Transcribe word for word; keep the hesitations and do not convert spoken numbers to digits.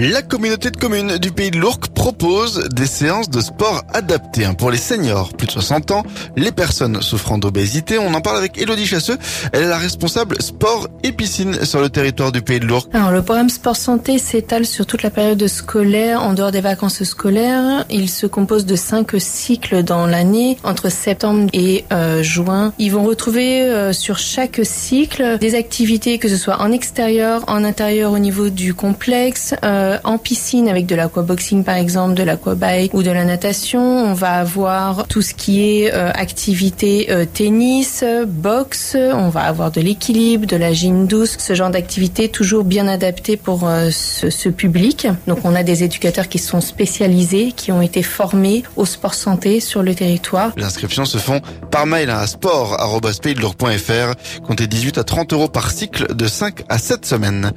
La communauté de communes du Pays de l'Ourcq propose des séances de sport adaptées pour les seniors, plus de soixante ans, les personnes souffrant d'obésité. On en parle avec Élodie Chasseux. Elle est la responsable sport et piscine sur le territoire du Pays de l'Ourcq. Alors, le programme Sport Santé s'étale sur toute la période scolaire, en dehors des vacances scolaires. Il se compose de cinq cycles dans l'année, entre septembre et euh, juin. Ils vont retrouver euh, sur chaque cycle des activités, que ce soit en extérieur, en intérieur au niveau du complexe, euh, en piscine avec de l'aquaboxing par exemple, de l'aquabike ou de la natation. On va avoir tout ce qui est euh, activité euh, tennis, boxe. On va avoir de l'équilibre, de la gym douce, ce genre d'activité toujours bien adapté pour euh, ce, ce public. Donc on a des éducateurs qui sont spécialisés, qui ont été formés au sport santé sur le territoire. Les inscriptions se font par mail à sport arobase pays de l'ourcq point f r. Comptez dix-huit à trente euros par cycle de cinq à sept semaines.